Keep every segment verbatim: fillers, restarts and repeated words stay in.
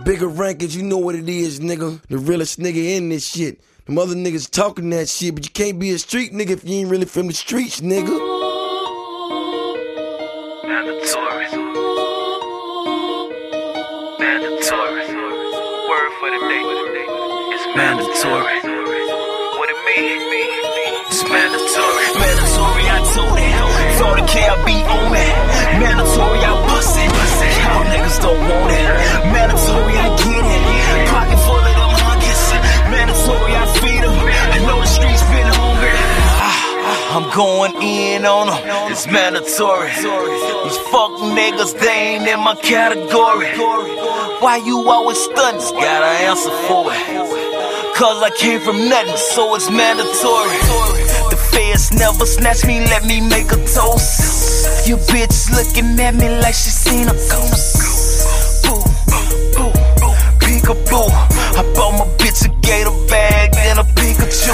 bigger rankings, you know what it is, nigga. The realest nigga in this shit. Them other niggas talking that shit, but you can't be a street nigga if you ain't really from the streets, nigga. Mandatory. Mandatory. Word for the day. It's mandatory. What it mean? It's mandatory. Mandatory, I told it. Thought the K I B on it. Mandatory, I bust it. Y'all niggas don't want it. Mandatory, I get it. Pocket full of them hunkies. Mandatory, I feed them. I know the streets been hungry. I'm going in on them. It's mandatory. These fuck niggas, they ain't in my category. Why you always stuntin'? Gotta answer for it. Cause I came from nothing, so it's mandatory. The feds never snatch me, let me make a toast. Your bitch looking at me like she seen a ghost. Boo, boo, peekaboo. I bought my bitch a gator bag and a Pikachu.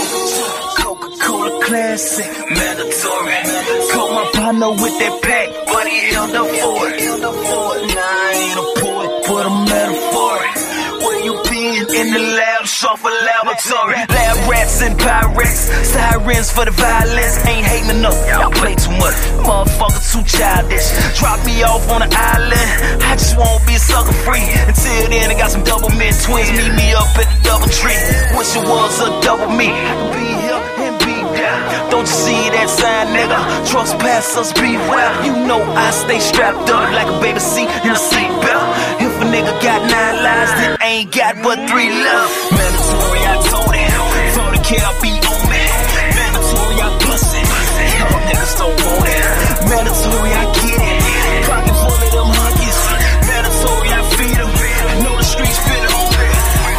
Coca-Cola Classic, mandatory. Call my partner with that pack, but he held up for it. Nah, I ain't a poet, but a metaphor. Where you been? In the lab, short for laboratory. Lab rats and pirates, sirens for the violence. Ain't hating enough, y'all play too much. Motherfucker too childish. Drop me off on the island. I just won't be sucker free. Until then, I got some double mint twins. Meet me up at the double tree. Wish it was a double me. I could be here and be down. Don't you see that sign, nigga? Trespassers beware. You know I stay strapped up like a baby seat in a seatbelt. If a nigga got nine lives, then ain't got but three left. Mandatory, I told it. Thought the K I B on me. Mandatory, I bust it. Y'all niggas don't want it. Mandatory, I get it. Pocket full of them hunkies. Mandatory, I feed them. I know the streets been hungry.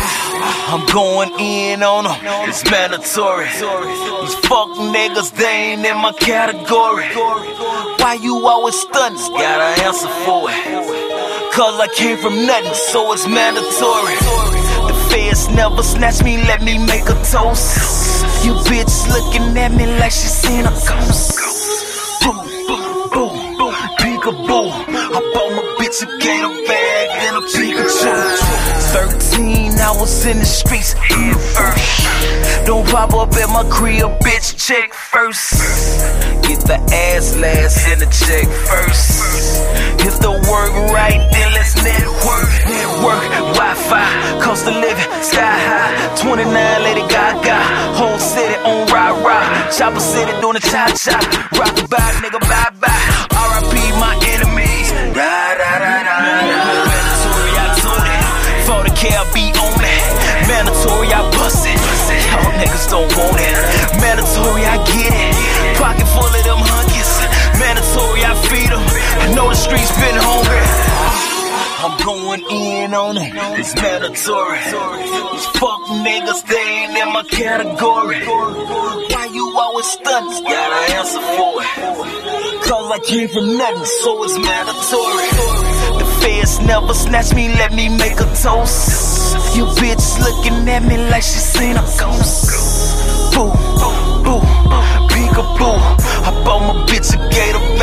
I'm going in on them. It's mandatory. These fuck niggas, they ain't in my category. Why you always stuntin'? Gotta answer for it. Cause I came from nothing, so it's mandatory. The feds never snatch me, let me make a toast. You bitch looking at me like she seen a ghost. Boo, boo, boo, peekaboo. I bought my bitch a gator bag and a Pikachu. Thirteen hours in the streets, head first. Don't pop up at my crib, bitch, check first. Get the ass last and the check first. If the work right, then let's network. Network, Wi-Fi, cost of living, sky high. twenty-nine, Lady Gaga, whole city on rah-rah. Chopper City doing the cha-cha. Rock bye, nigga, bye-bye. R I P my enemies. Rah-rah-rah-rah. Mandatory, I told it. For the K I B on me. Mandatory, I bust it. Y'all niggas don't want it. Mandatory, I get it. Pocket full of them hunkies. Mandatory, I feed them. I know the streets been hungry. I'm going in on them. It's mandatory. These fuck niggas, they ain't in my category. Why you always stuntin'? Gotta answer for it. Cause I came from nothing, so it's mandatory. The feds never snatch me, let me make a toast. You bitch looking at me like she seen a ghost. Boo, boo, peekaboo. I bought my bitch a gator